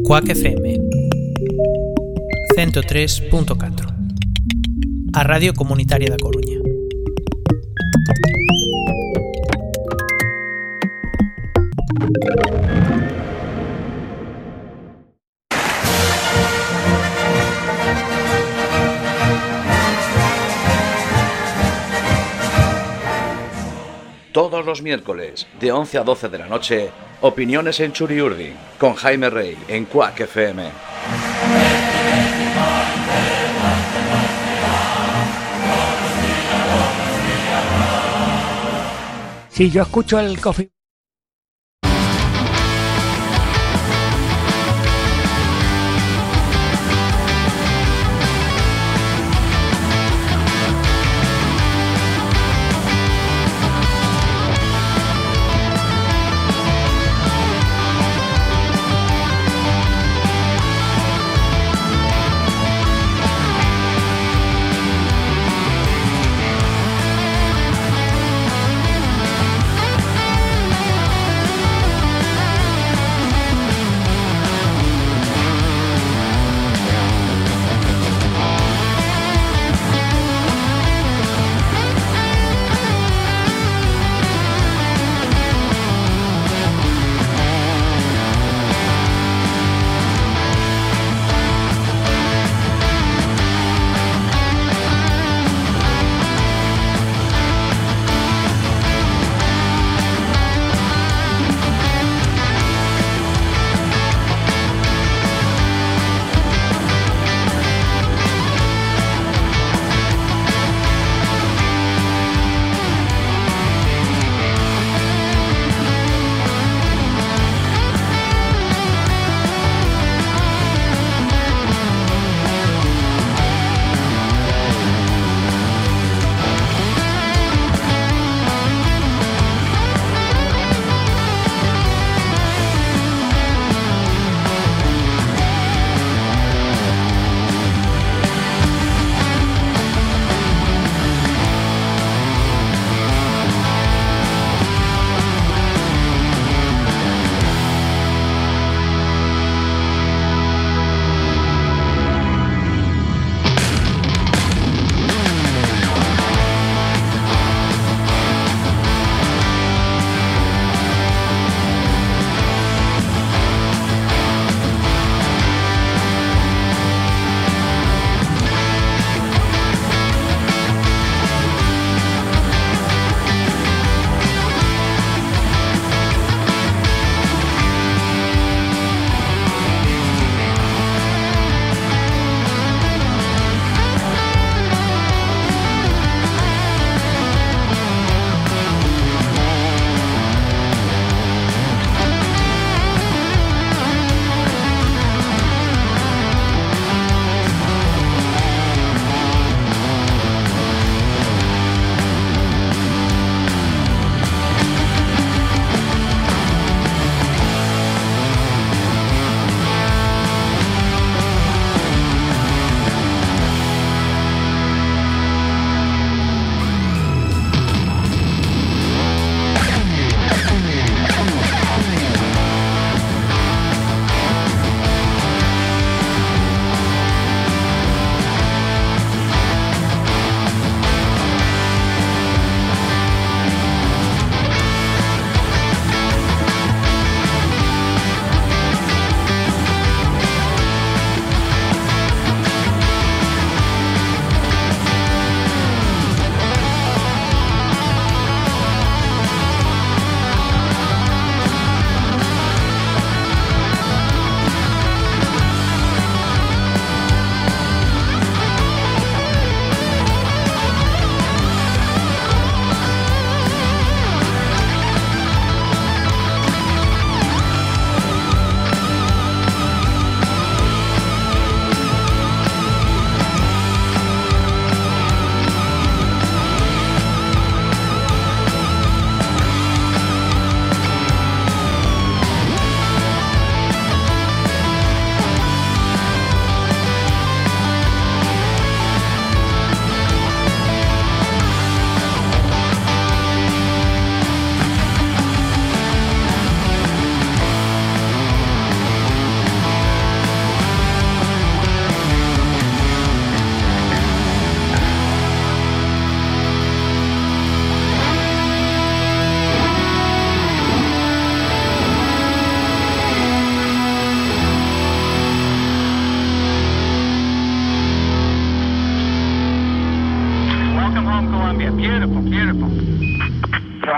Cuac FM 103.4, a Radio Comunitaria da Coruña. Todos los miércoles, de 11 a 12 de la noche, Opiniones en Churiurdi, con Jaime Rey, en Cuac FM. Sí, yo escucho el Coffee.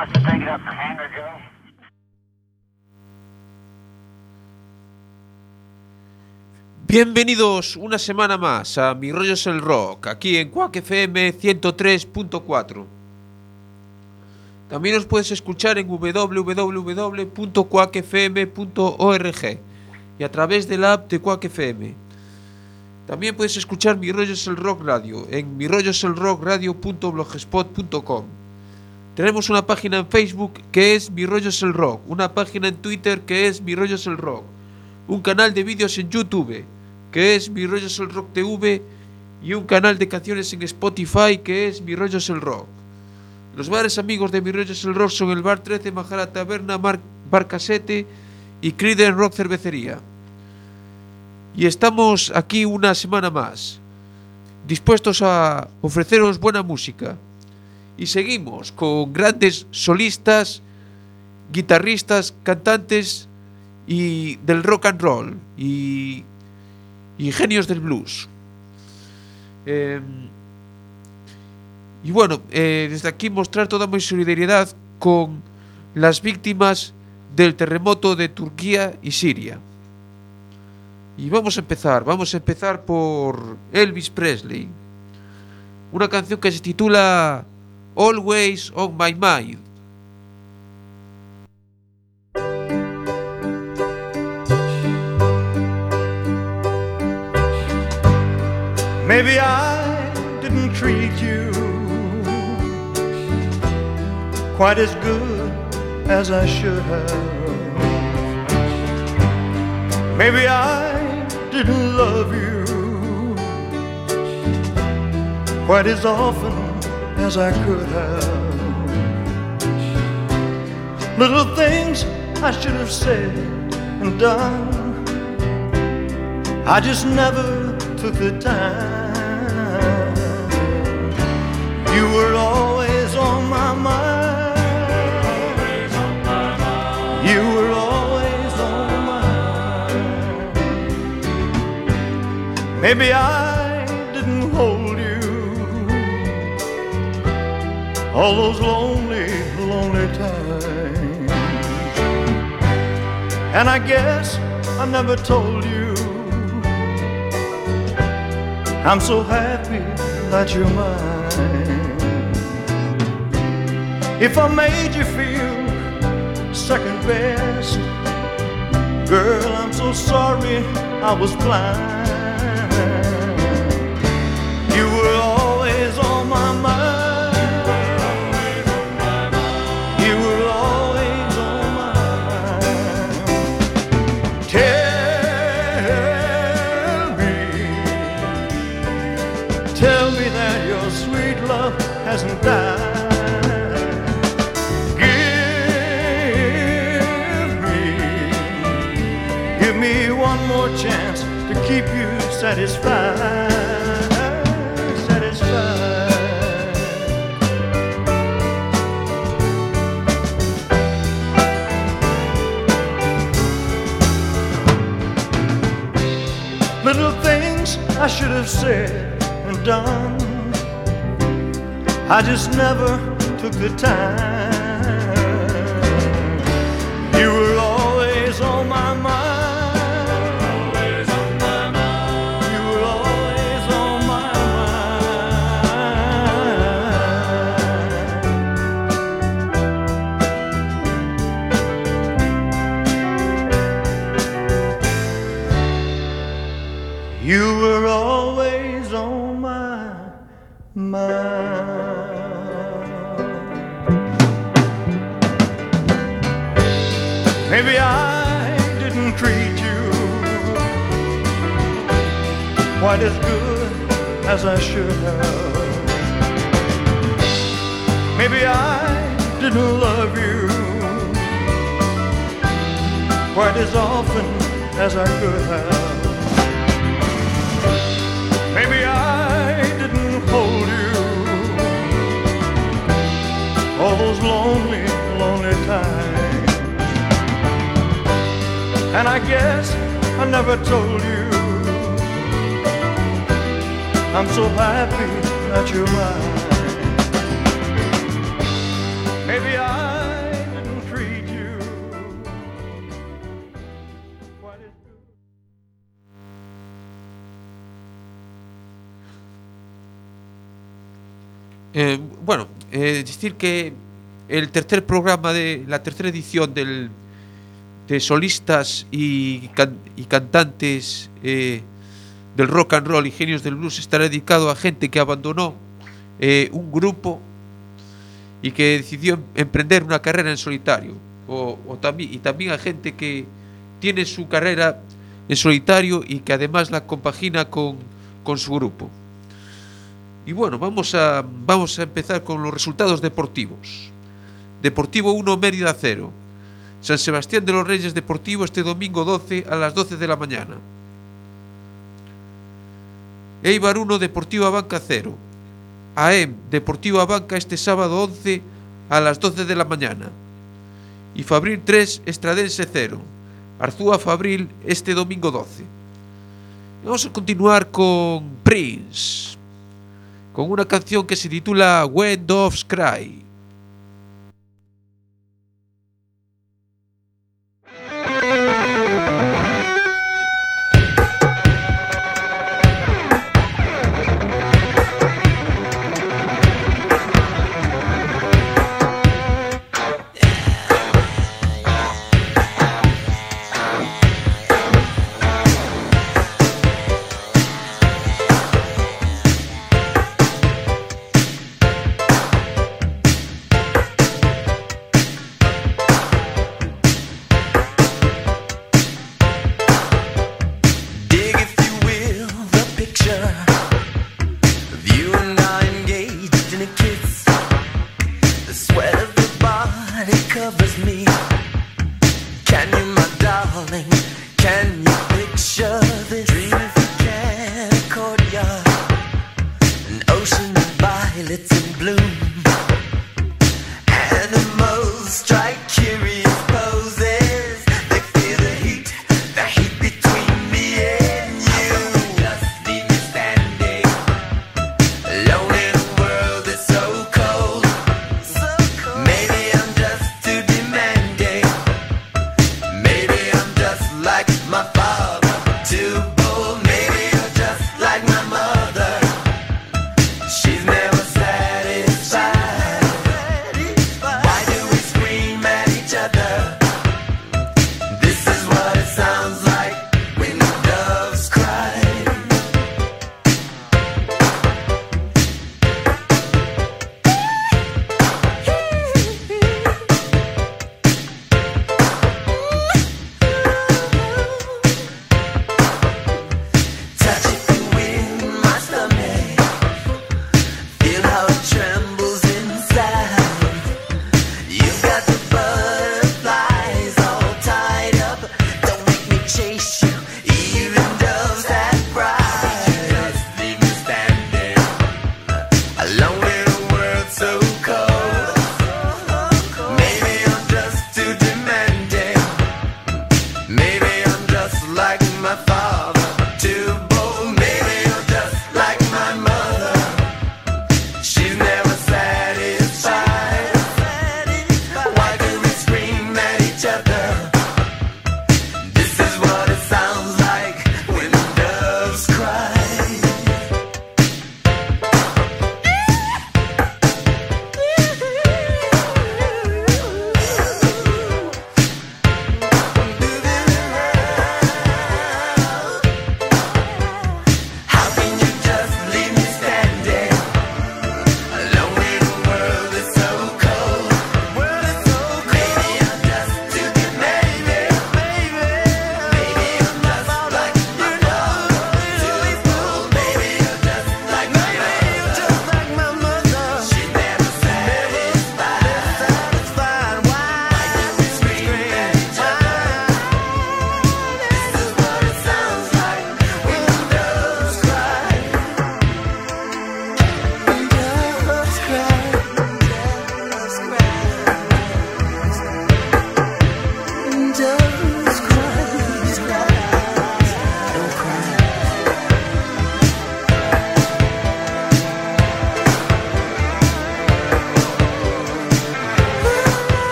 wants to take it up the hangar, Joe? Bienvenidos una semana más a Mi Rollo es el Rock, aquí en Quack FM 103.4. También os puedes escuchar en www.quackfm.org y a través de la app de Quack FM. También puedes escuchar Mi Rollo es el Rock Radio en mirolloselrockradio.blogspot.com. Tenemos una página en Facebook que es Mi Rollo es el Rock, una página en Twitter que es Mi Rollo es el Rock, un canal de vídeos en YouTube que es Mi Rollo es el Rock TV y un canal de canciones en Spotify que es Mi Rollo es el Rock. Los bares amigos de Mi Rollo es el Rock son el Bar 13, Majara Taberna, Bar Casete y Creedence Rock Cervecería. Y estamos aquí una semana más, dispuestos a ofreceros buena música. Y seguimos con grandes solistas, guitarristas, cantantes y del rock and roll y genios del blues. Y bueno, desde aquí mostrar toda mi solidaridad con las víctimas del terremoto de Turquía y Siria. Y vamos a empezar por Elvis Presley, una canción que se titula Always on My Mind. Maybe I didn't treat you quite as good as I should have. Maybe I didn't love you quite as often as I could have. Little things I should have said and done, I just never took the time. You were always on my mind. You were always on my mind. Maybe I didn't hold you all those lonely, lonely times. And I guess I never told you I'm so happy that you're mine. If I made you feel second best, girl, I'm so sorry I was blind. You were always on my mind. You were always on my mind. Tell me that your sweet love hasn't died. Give me one more chance to keep you satisfied. Satisfied. Little things I should have said and done, I just never took the time. You were always on my mind. Always on my mind. You were always on my mind. You were always on my mind. Maybe I didn't treat you quite as good as I should have. Maybe I didn't love you quite as often as I could have. Maybe I didn't hold you all those lonely, lonely times. And I guess I never told you I'm so happy that you're mine. Maybe I Decir que el tercer programa de la tercera edición de solistas y cantantes del rock and roll y genios del blues estará dedicado a gente que abandonó un grupo y que decidió emprender una carrera en solitario, también a gente que tiene su carrera en solitario y que además la compagina con su grupo. Y bueno, vamos a empezar con los resultados deportivos. Deportivo 1, Mérida 0. San Sebastián de los Reyes Deportivo este domingo 12 a las 12 de la mañana. Eibar 1, Deportivo Abanca 0. AEM Deportivo Abanca este sábado 11 a las 12 de la mañana. Y Fabril 3, Estradense 0. Arzúa Fabril este domingo 12. Vamos a continuar con Prince, con una canción que se titula When Doves Cry.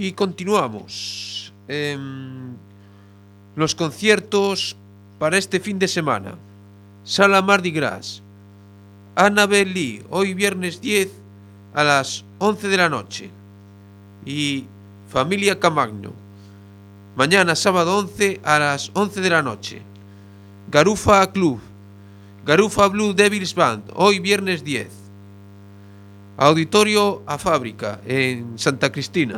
Y continuamos. Los conciertos para este fin de semana. Sala Mardi Gras. Annabel Lee, hoy viernes 10 a las 11 de la noche. Y Familia Camagno, mañana sábado 11 a las 11 de la noche. Garufa Club, Garufa Blue Devils Band, hoy viernes 10. Auditorio A Fábrica, en Santa Cristina.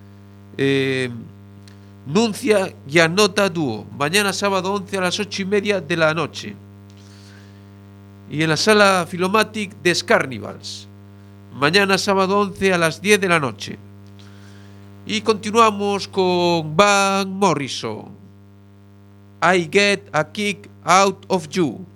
Nuncia Giannota Duo, mañana sábado 11 a las 8:30 de la noche. Y en la sala Philomatic des Carnivals, mañana sábado 11 a las 10 de la noche. Y continuamos con Van Morrison, I Get a Kick Out of You.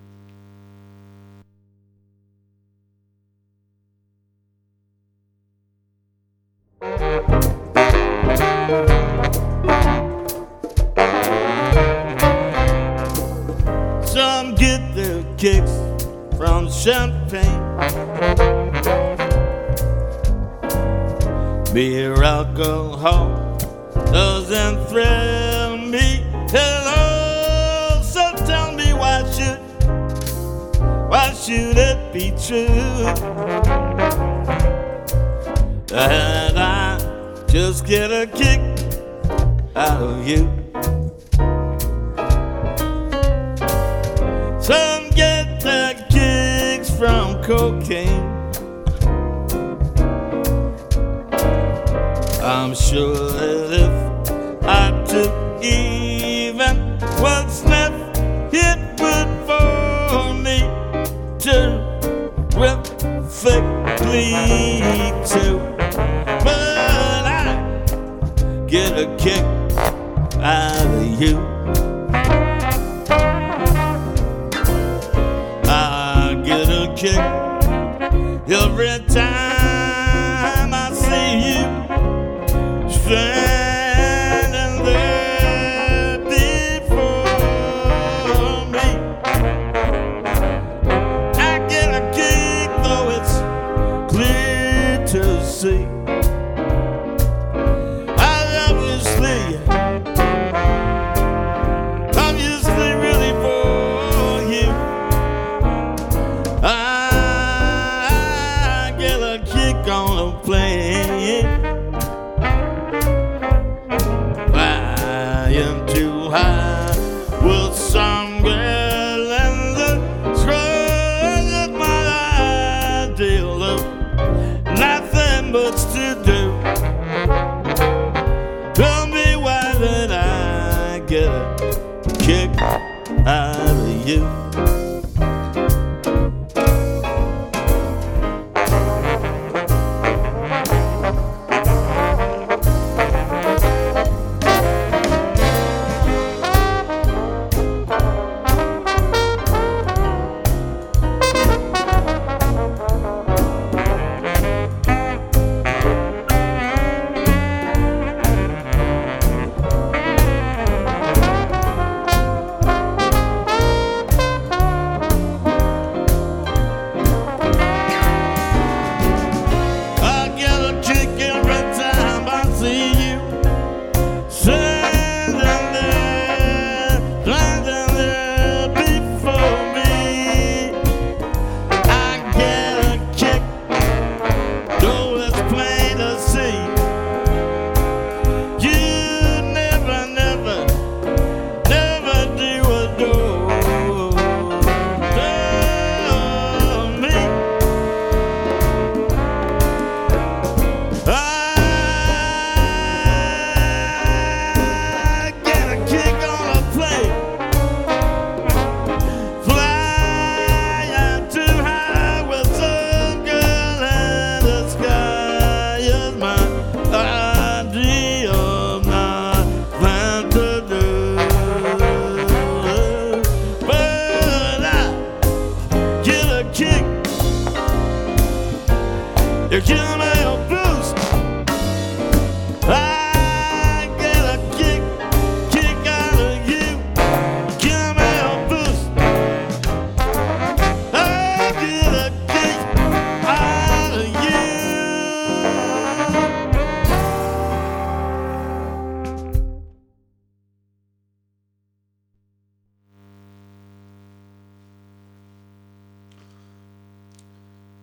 Some get their kicks from champagne, beer, alcohol doesn't thrill me. Hello, so tell me why should it be true that I just get a kick out of you? Some get their kicks from cocaine. I'm sure that if I took even one sniff, it would for me terrifically too. But I get a kick out of you. I get a kick every time I see you standing there before me. I get a kick, though it's clear to see. Obviously really for you. I get a kick on a plane. Flying too high with some girl in the sky of my ideal of nothing much to do. Tell me why did I get a kick out of you?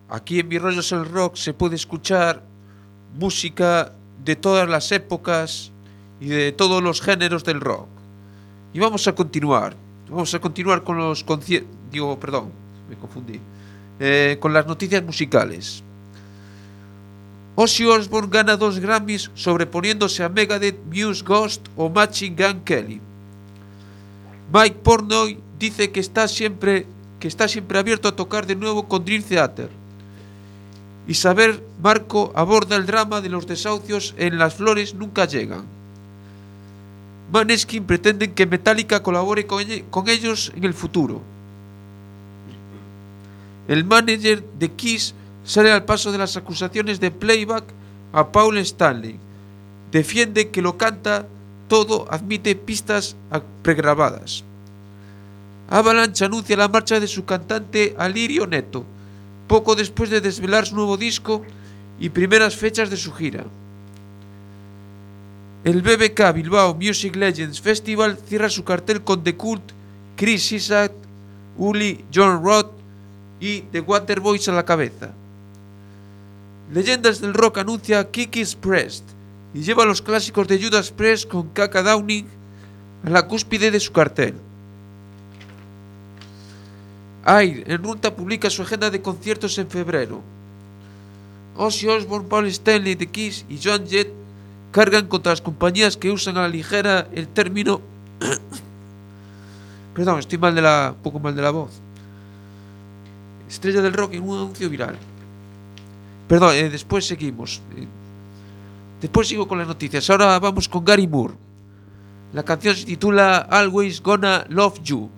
Aquí en Mi Rollo es el Rock se puede escuchar música de todas las épocas y de todos los géneros del rock. Y vamos a continuar con los con las noticias musicales. Ozzy Osbourne gana 2 Grammys sobreponiéndose a Megadeth, Muse, Ghost o Machine Gun Kelly. Mike Portnoy dice que está siempre abierto a tocar de nuevo con Dream Theater. Isabel Marco aborda el drama de los desahucios en Las Flores Nunca Llegan. Maneskin pretenden que Metallica colabore con ellos en el futuro. El manager de Kiss sale al paso de las acusaciones de playback a Paul Stanley. Defiende que lo canta todo, admite pistas pregrabadas. Avalanche anuncia la marcha de su cantante Alirio Neto, poco después de desvelar su nuevo disco y primeras fechas de su gira. El BBK Bilbao Music Legends Festival cierra su cartel con The Cult, Chris Isaak, Uli, John Roth y The Waterboys a la cabeza. Leyendas del Rock anuncia Kiki's Priest y lleva los clásicos de Judas Priest con Kaka Downing a la cúspide de su cartel. Air en ruta publica su agenda de conciertos en febrero. Ozzy Osbourne, Paul Stanley, The Kiss y Joan Jett cargan contra las compañías que usan a la ligera el término perdón, estoy un poco mal de la voz. Estrella del rock en un anuncio viral. Perdón, después seguimos. Después sigo con las noticias. Ahora vamos con Gary Moore. La canción se titula Always Gonna Love You.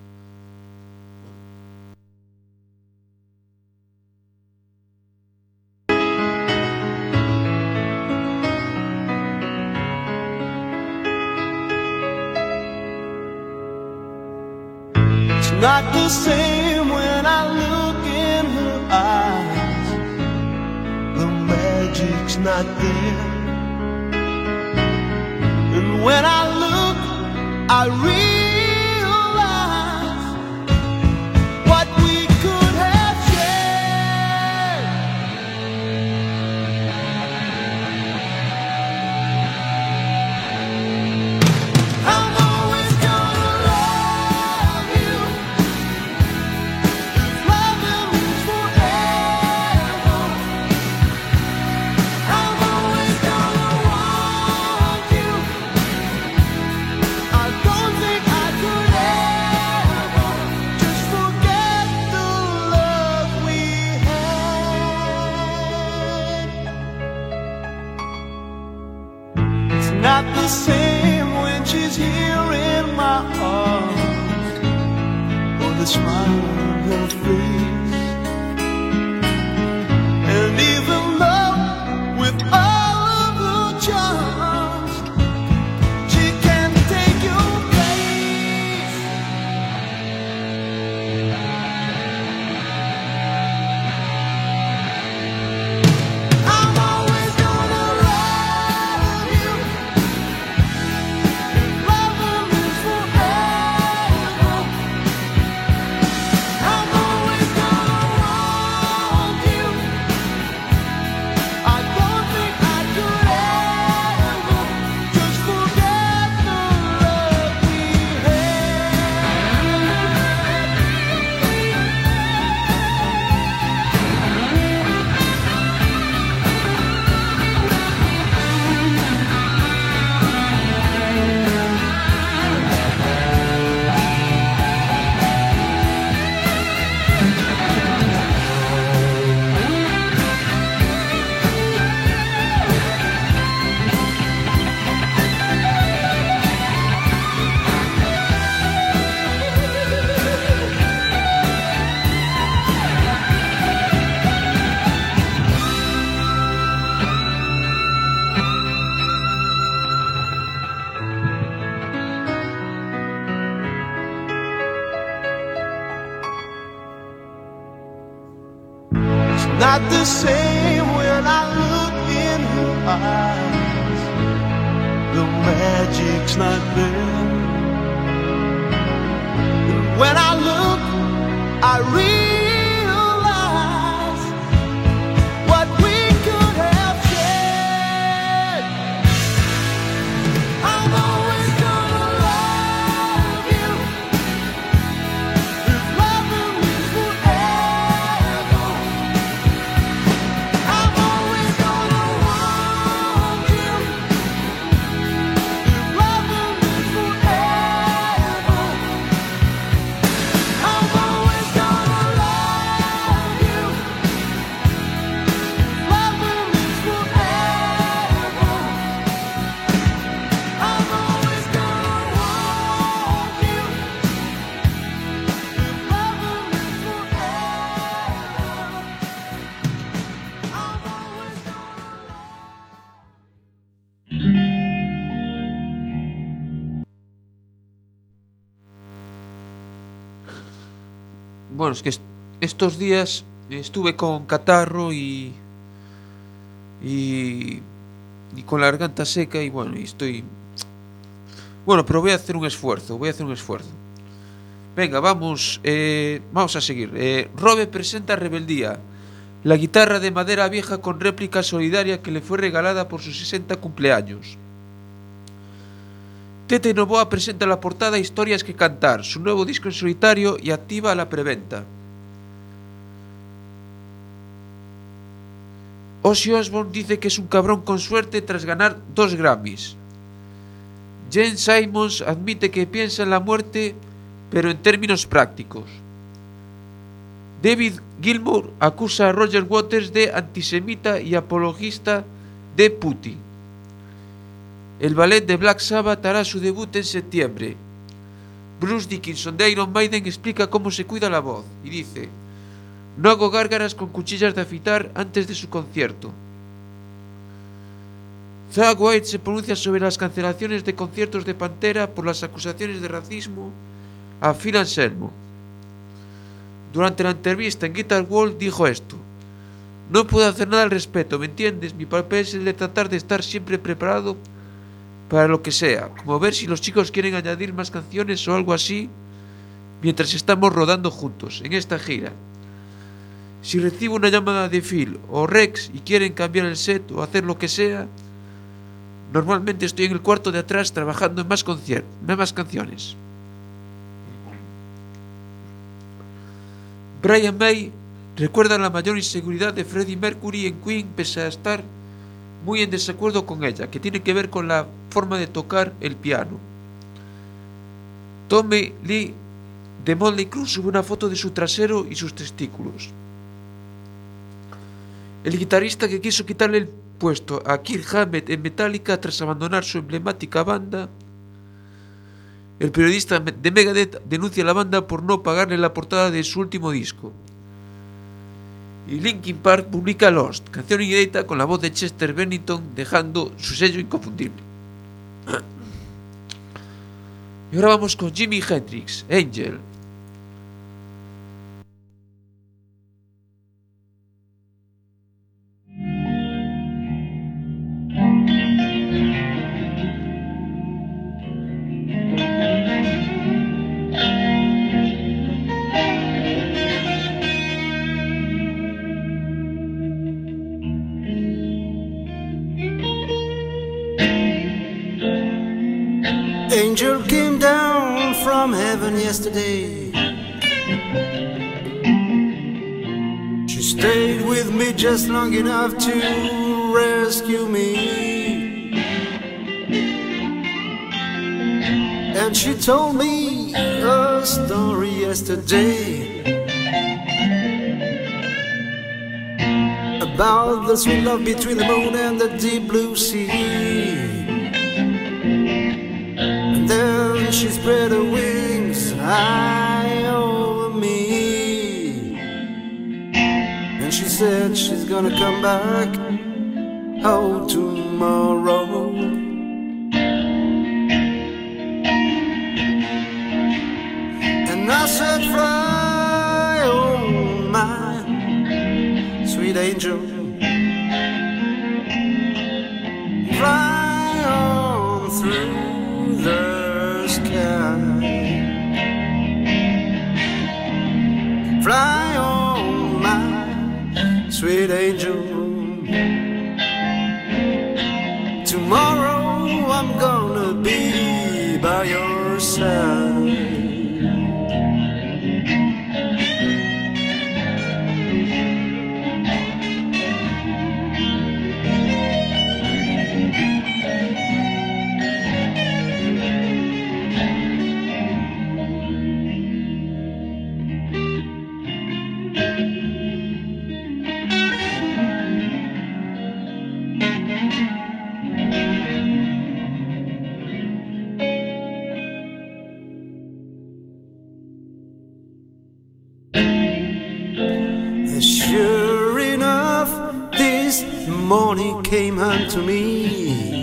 Not the same when I look in her eyes. The magic's not there. And when I look, I realize what we could have shared. I'm always gonna love you. Loving means forever. I'm always gonna want you. I don't think I could ever just forget the love we had. It's not the same when she's here in my arms, or the smile on her face. And even though with all of her charms, she can take your place. I'm always gonna love you. Loving is forever. I'm always gonna want you. I don't think I could ever just forget the love we It's not the same when I look in her eyes. The magic's not there. And when I look, I realize bueno, es que estos días estuve con catarro y con la garganta seca y bueno, y estoy... Bueno, pero voy a hacer un esfuerzo. Venga, vamos a seguir. Robe presenta Rebeldía, la guitarra de madera vieja con réplica solidaria que le fue regalada por sus 60 cumpleaños. Tete Novoa presenta la portada Historias que cantar, su nuevo disco en solitario, y activa la preventa. Ozzy Osbourne dice que es un cabrón con suerte tras ganar 2 Grammys. Jane Simmons admite que piensa en la muerte, pero en términos prácticos. David Gilmour acusa a Roger Waters de antisemita y apologista de Putin. El ballet de Black Sabbath hará su debut en septiembre. Bruce Dickinson de Iron Maiden explica cómo se cuida la voz y dice: no hago gárgaras con cuchillas de afitar antes de su concierto. Zakk Wylde se pronuncia sobre las cancelaciones de conciertos de Pantera por las acusaciones de racismo a Phil Anselmo. Durante la entrevista en Guitar World dijo esto: no puedo hacer nada al respecto, ¿me entiendes? Mi papel es el de tratar de estar siempre preparado para lo que sea, como ver si los chicos quieren añadir más canciones o algo así mientras estamos rodando juntos en esta gira. Si recibo una llamada de Phil o Rex y quieren cambiar el set o hacer lo que sea, normalmente estoy en el cuarto de atrás trabajando en más canciones. Brian May recuerda la mayor inseguridad de Freddie Mercury en Queen pese a estar muy en desacuerdo con ella, que tiene que ver con la forma de tocar el piano. Tommy Lee de Motley Crue sube una foto de su trasero y sus testículos. El guitarrista que quiso quitarle el puesto a Kirk Hammett en Metallica tras abandonar su emblemática banda. El periodista de Megadeth denuncia a la banda por no pagarle la portada de su último disco. Y Linkin Park publica Lost, canción inédita con la voz de Chester Bennington, dejando su sello inconfundible. Y ahora vamos con Jimi Hendrix, Angel. Angel came down from heaven yesterday. She stayed with me just long enough to rescue me. And she told me a story yesterday about the sweet love between the moon and the deep blue sea. Then she spread her wings high over me, and she said she's gonna come back home tomorrow. And I said, fly, oh my sweet angel, fly on through the sky, fly on my sweet angel. Tomorrow I'm gonna be by your side. Sure enough, this morning came unto me.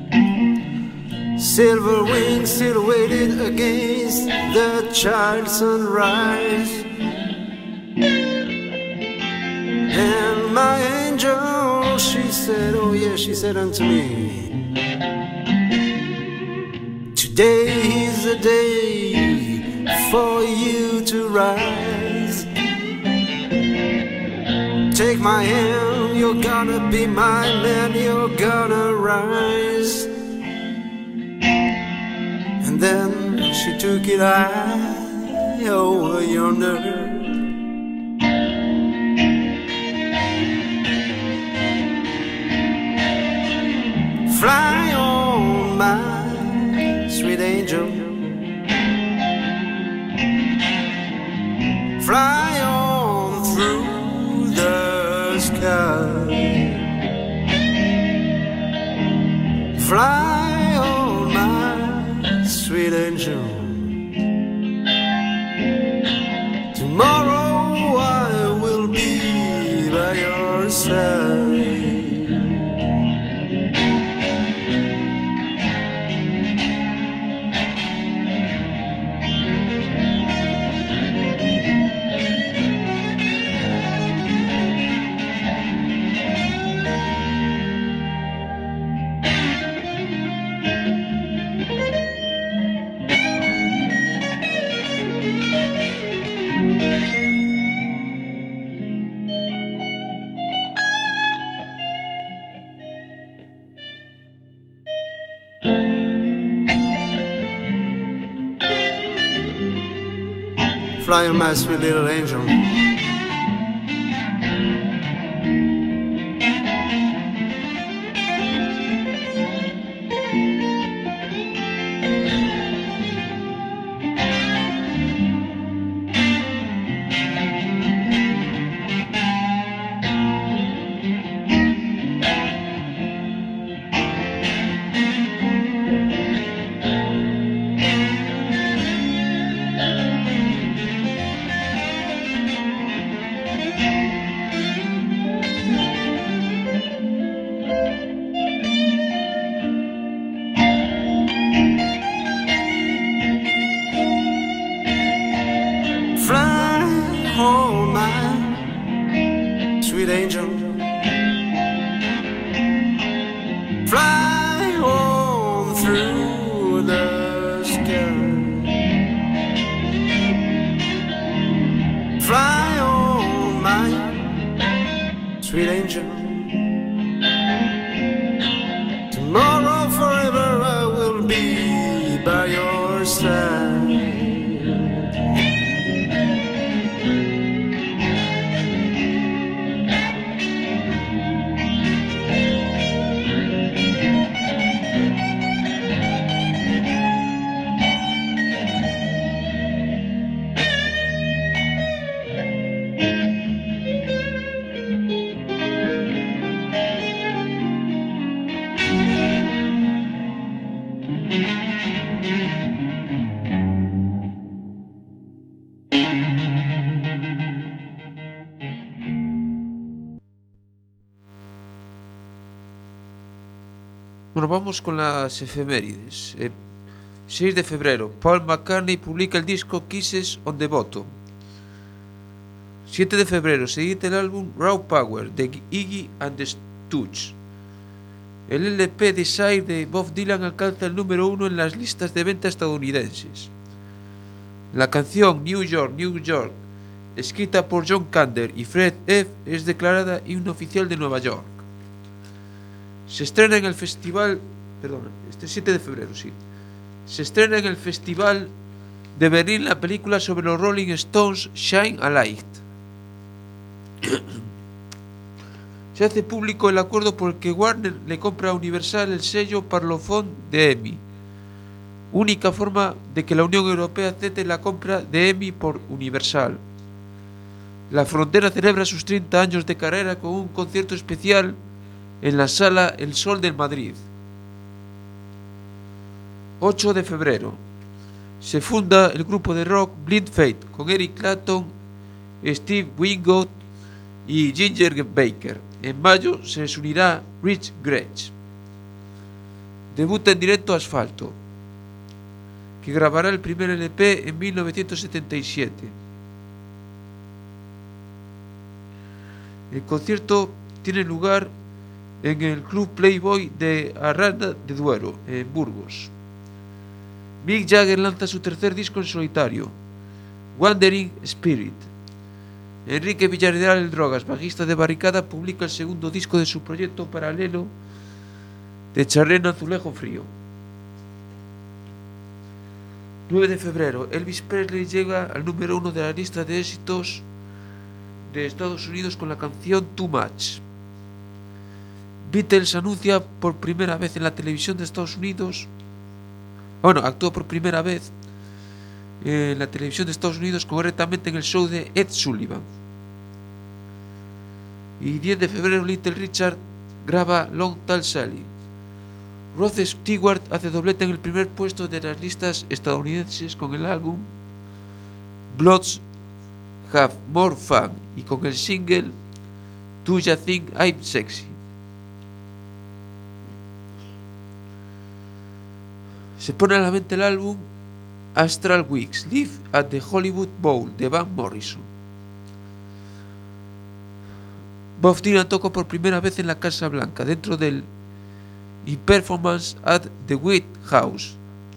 Silver wings silhouetted against the child sunrise. And my angel, she said, oh yeah, she said unto me, today is the day for you to rise. Take my hand, you're gonna be my man, you're gonna rise. And then she took it high over yonder. Fly on, my sweet angel. Fly on through the sky. Fly on, my sweet angel. Tomorrow I will be by your side. Fly on, my sweet little angel. Bueno, vamos con las efemérides. 6 de febrero, Paul McCartney publica el disco Kisses on the Bottom. 7 de febrero, se edita el álbum Raw Power de Iggy and the Stooges. El LP Desire de Bob Dylan alcanza el número 1 en las listas de venta estadounidenses. La canción New York, New York, escrita por John Kander y Fred F., es declarada himno oficial de Nueva York. Se estrena en el festival, 7 de febrero, sí. Se estrena en el Festival de Berlín la película sobre los Rolling Stones, Shine a Light. Se hace público el acuerdo por el que Warner le compra a Universal el sello Parlophone de EMI. Única forma de que la Unión Europea acepte la compra de EMI por Universal. La Frontera celebra sus 30 años de carrera con un concierto especial en la Sala El Sol del Madrid. 8 de febrero. Se funda el grupo de rock Blind Faith con Eric Clapton, Steve Winwood y Ginger Baker. En mayo se les unirá Rich Grech. Debuta en directo Asfalto, que grabará el primer LP en 1977. El concierto tiene lugar en el Club Playboy de Aranda de Duero, en Burgos. Mick Jagger lanza su tercer disco en solitario, Wandering Spirit. Enrique Villarreal Drogas, bajista de Barricada, publica el segundo disco de su proyecto paralelo de Charlene Azulejo Frío. 9 de febrero, Elvis Presley llega al número 1 de la lista de éxitos de Estados Unidos con la canción Too Much. Beatles anuncia por primera vez en la televisión de Estados Unidos, actuó por primera vez en la televisión de Estados Unidos, concretamente en el show de Ed Sullivan. Y 10 de febrero, Little Richard graba Long Tall Sally. Rod Stewart hace doblete en el primer puesto de las listas estadounidenses con el álbum Bloods Have More Fun y con el single Do Ya Think I'm Sexy. Se pone a la venta el álbum Astral Weeks Live at the Hollywood Bowl de Van Morrison. Bob Dylan toca por primera vez en la Casa Blanca dentro del Performance at the White House.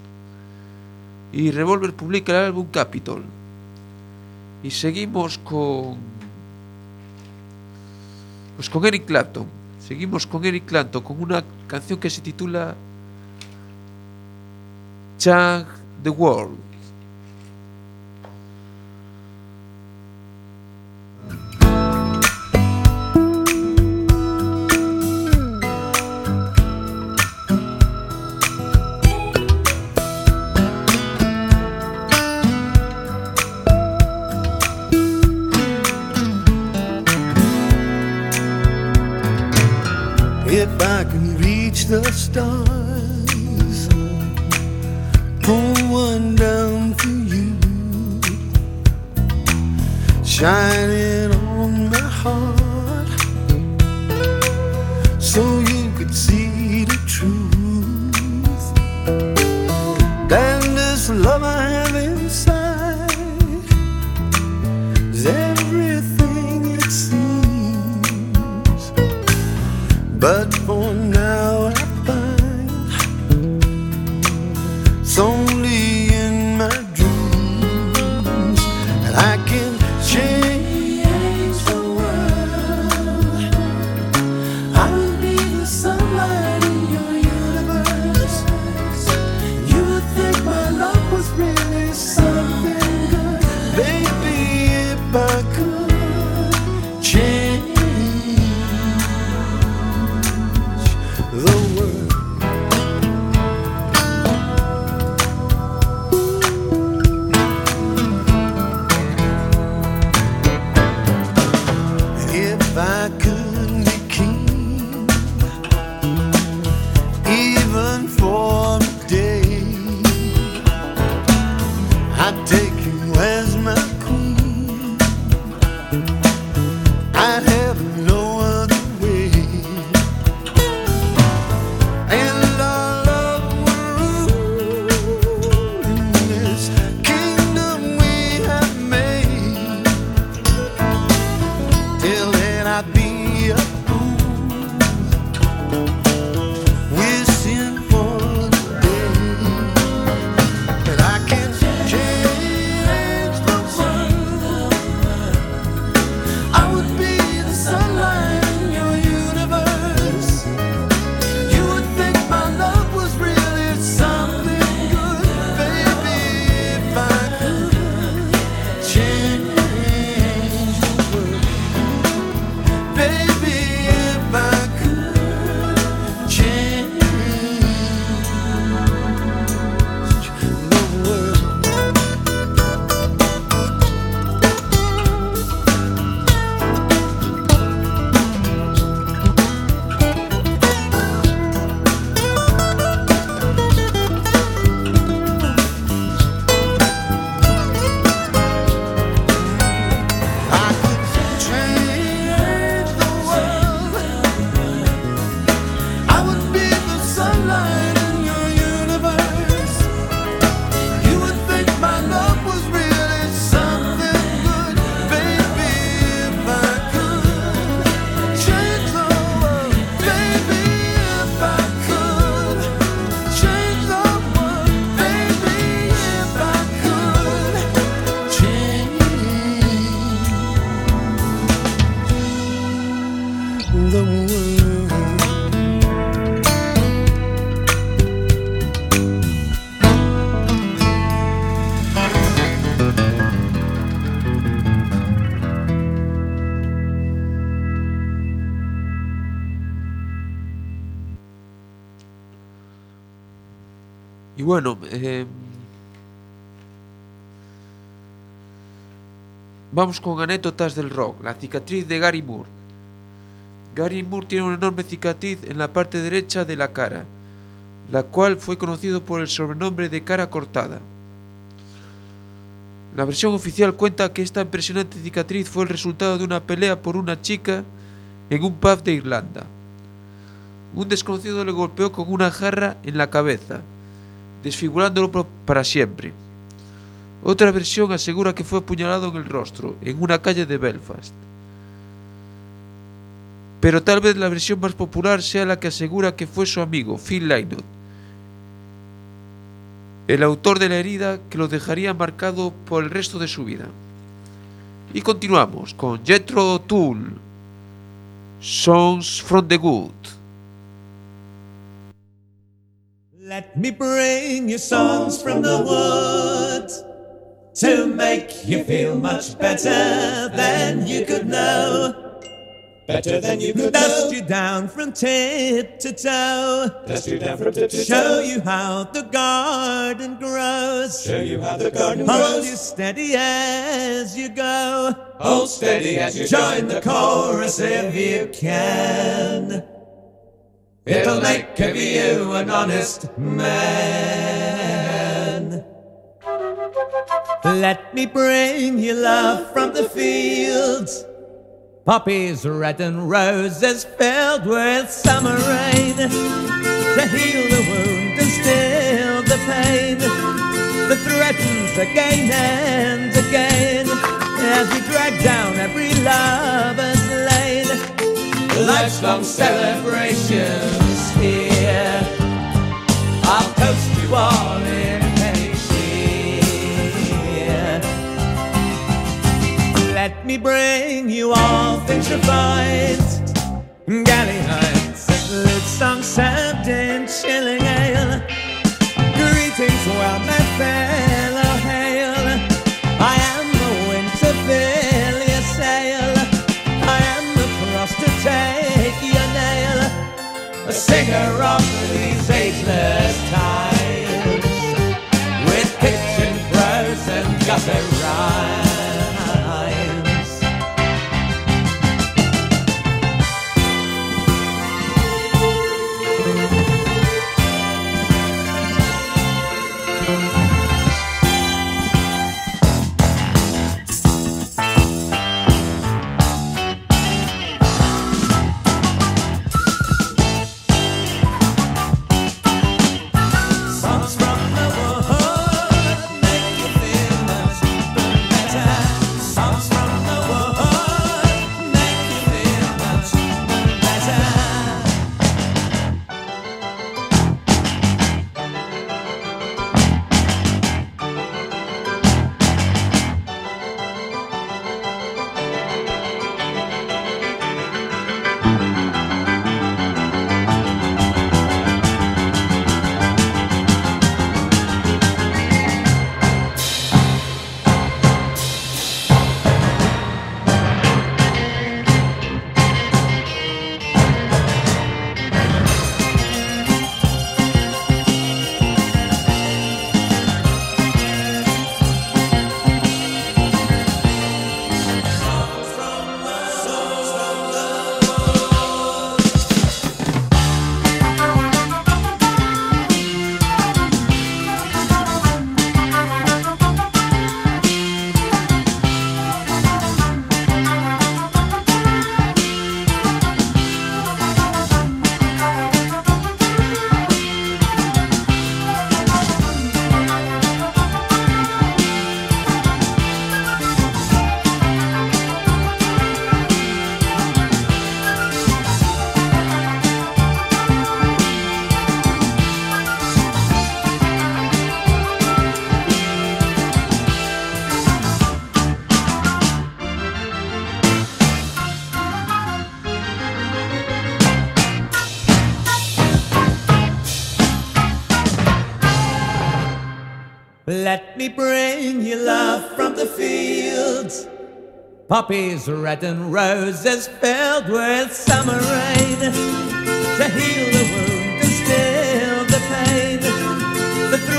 Y Revolver publica el álbum Capitol. Y seguimos con Eric Clapton. Seguimos con Eric Clapton con una canción que se titula Change the World. If I can reach the stars, pull one down for you, shine it on my heart, so you could see the truth. Then this love I have inside is everything it seems, but for now I find it's only in my dreams that I can change the world. I'll be the sunlight in your universe. You would think my love was really something good. Baby, if I could change the world. If I could be king, even for a day, I'd take you as my queen. I'd have no other way, and our love would rule in this kingdom we have made. Till then I'd be a fool, wishing for the day that I can change Y bueno, vamos con anécdotas del rock. La cicatriz de Gary Moore. Gary Moore tiene una enorme cicatriz en la parte derecha de la cara, la cual fue conocido por el sobrenombre de cara cortada. La versión oficial cuenta que esta impresionante cicatriz fue el resultado de una pelea por una chica en un pub de Irlanda. Un desconocido le golpeó con una jarra en la cabeza, desfigurándolo para siempre. Otra versión asegura que fue apuñalado en el rostro, en una calle de Belfast. Pero tal vez la versión más popular sea la que asegura que fue su amigo, Phil Lynott, el autor de la herida que lo dejaría marcado por el resto de su vida. Y continuamos con Jethro Tull, Songs from the Good. Let me bring you songs from the woods to make you feel much better than you could know. Better than you could dust you down from tip to toe. Dust you down from tip to toe. Show you how the garden grows. Show you how the garden grows. Hold you steady as you go. Hold steady as you join the chorus if you can. It'll make of you an honest man. Let me bring you love from the fields. Poppies red and roses filled with summer rain to heal the wound and still the pain that threatens again and again as we drag down every lover's lane. Life's long celebrations here, I'll toast you all in let me bring you all things refined. Galley heights and lute songs served in chilling ale. Greetings, well, my fellow hail. I am the wind to fill your sail. I am the frost to take your nail. A singer of these ageless times, with kitchen prose and gutter rhyme. Let me bring you love from the fields. Poppies red and roses filled with summer rain to heal the wound and still the pain that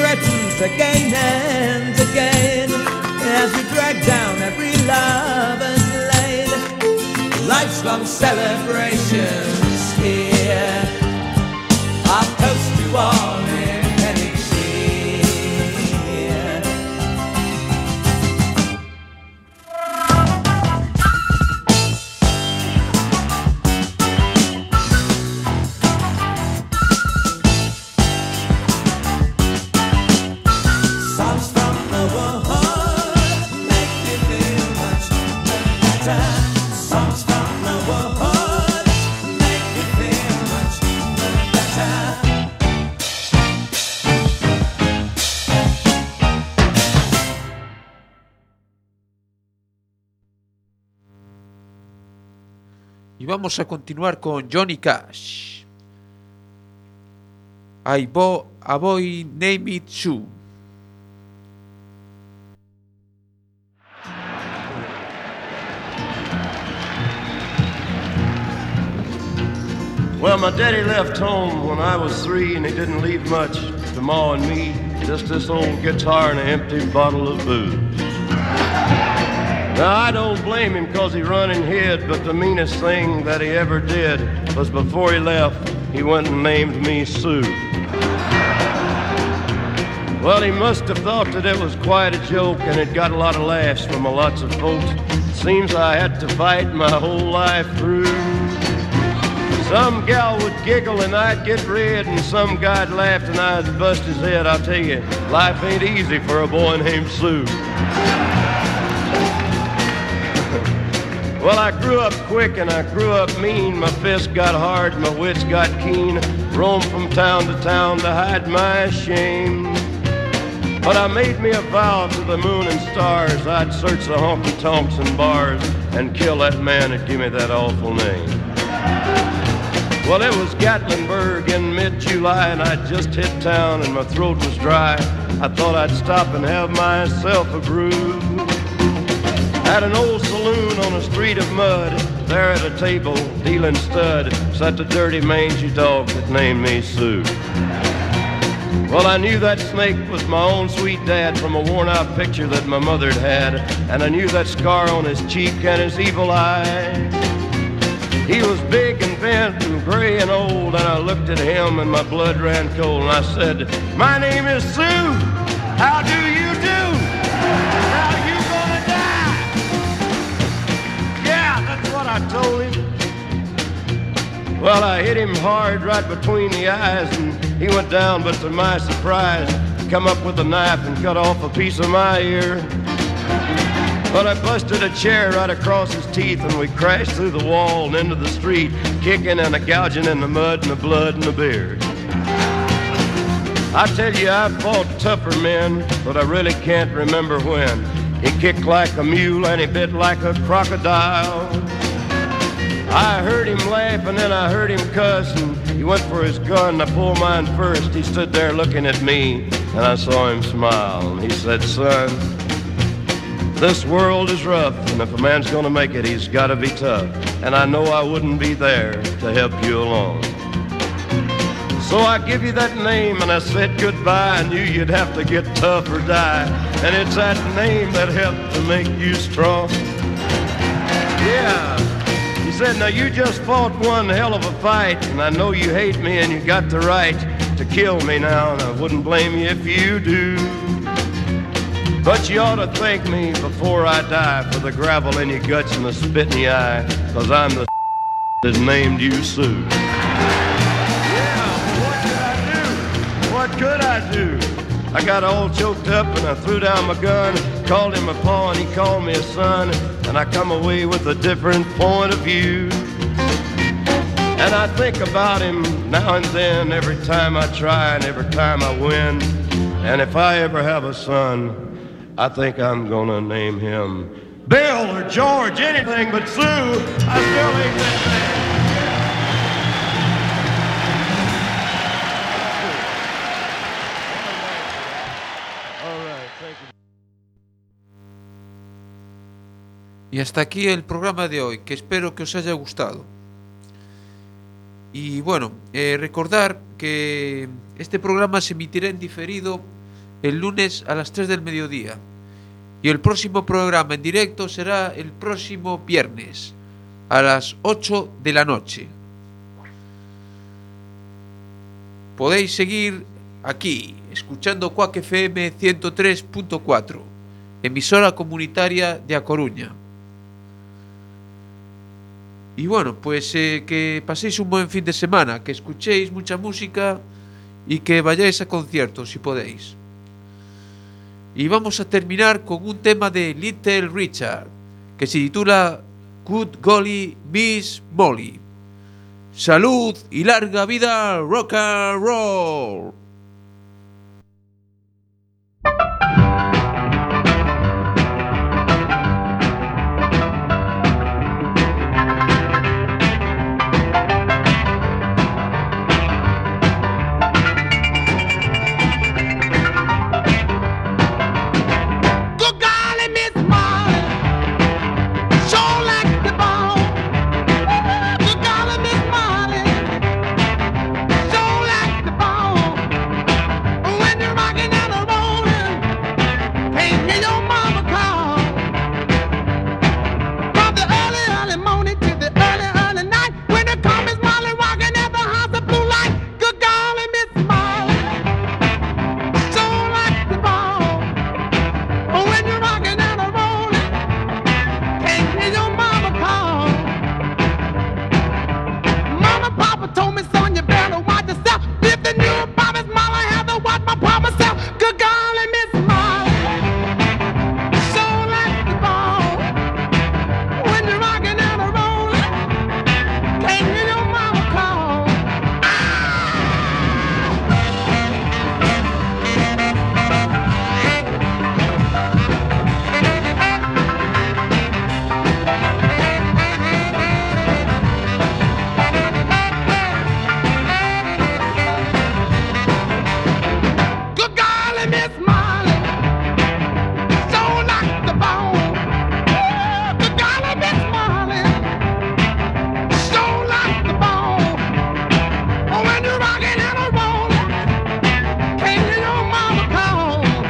again and again as we drag down every lover's lane. Life's long celebrations here. I'll toast you all in any cheer. Songs from the world make you feel much better. Songs from the world make you feel much better. Y vamos a continuar con Johnny Cash. I boy name it Sue. Well, my daddy left home when I was 3, and he didn't leave much to Ma and me, just this old guitar and an empty bottle of booze. Now, I don't blame him 'cause he run and hid, but the meanest thing that he ever did was before he left, he went and named me Sue. Well, he must have thought that it was quite a joke, and it got a lot of laughs from lots of folks. Seems I had to fight my whole life through. Some gal would giggle and I'd get red, and some guy'd laugh and I'd bust his head. I'll tell you, life ain't easy for a boy named Sue. Well, I grew up quick and I grew up mean. My fists got hard, my wits got keen. Roamed from town to hide my shame. But I made me a vow to the moon and stars, I'd search the honky-tonks and bars and kill that man that gave me that awful name. Well, it was Gatlinburg in mid-July, and I'd just hit town and my throat was dry. I thought I'd stop and have myself a brew. At an old saloon on a street of mud, there at a table, dealing stud, sat the dirty mangy dog that named me Sue. Well, I knew that snake was my own sweet dad from a worn-out picture that my mother'd had, and I knew that scar on his cheek and his evil eye. He was big and bent and gray and old, and I looked at him and my blood ran cold, and I said, "My name is Sue. How do you do? How you gonna die?" Yeah, that's what I told him. Well, I hit him hard right between the eyes, and he went down, but to my surprise, come up with a knife and cut off a piece of my ear. But I busted a chair right across his teeth, and we crashed through the wall and into the street, kicking and gouging in the mud and the blood and the beard. I tell you, I fought tougher men, but I really can't remember when. He kicked like a mule and he bit like a crocodile. I heard him laugh and then I heard him cuss, and he went for his gun and I pulled mine first. He stood there looking at me and I saw him smile, and he said, "Son, this world is rough, and if a man's gonna make it, he's gotta be tough. And I know I wouldn't be there to help you along. So I give you that name and I said goodbye. I knew you'd have to get tough or die, and it's that name that helped to make you strong." Yeah. He said, "Now you just fought one hell of a fight, and I know you hate me and you got the right to kill me now, and I wouldn't blame you if you do. But you ought to thank me before I die for the gravel in your guts and the spit in your eye, 'cause I'm the that named you Sue." Yeah, what could I do? I got all choked up and I threw down my gun, called him a paw and he called me a son, and I come away with a different point of view. And I think about him now and then, every time I try and every time I win. And if I ever have a son, I think I'm gonna name him Bill or George, anything but Sue. I still ain't that man. All right, thank you. Y hasta aquí el programa de hoy, que espero que os haya gustado. Y bueno, recordar que este programa se emitirá en diferido el lunes a las 3 del mediodía. Y el próximo programa en directo será el próximo viernes a las 8 de la noche. Podéis seguir aquí, escuchando Quack FM 103.4, emisora comunitaria de A Coruña. Y bueno, pues que paséis un buen fin de semana, que escuchéis mucha música y que vayáis a conciertos si podéis. Y vamos a terminar con un tema de Little Richard que se titula Good Golly Miss Molly. Salud y larga vida rock and roll.